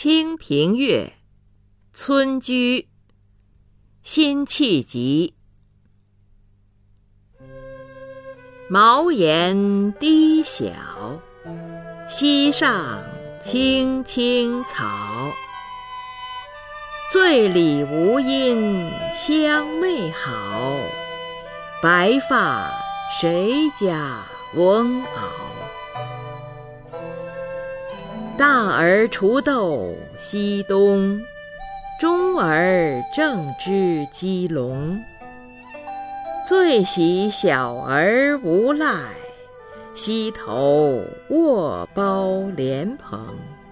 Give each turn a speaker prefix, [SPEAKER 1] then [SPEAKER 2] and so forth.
[SPEAKER 1] 清平乐·村居，辛弃疾。茅檐低小，溪上青青草。醉里吴音相媚好，白发谁家翁媪？大儿锄豆溪东，中儿正织鸡笼。最喜小儿无赖，溪头卧包莲蓬。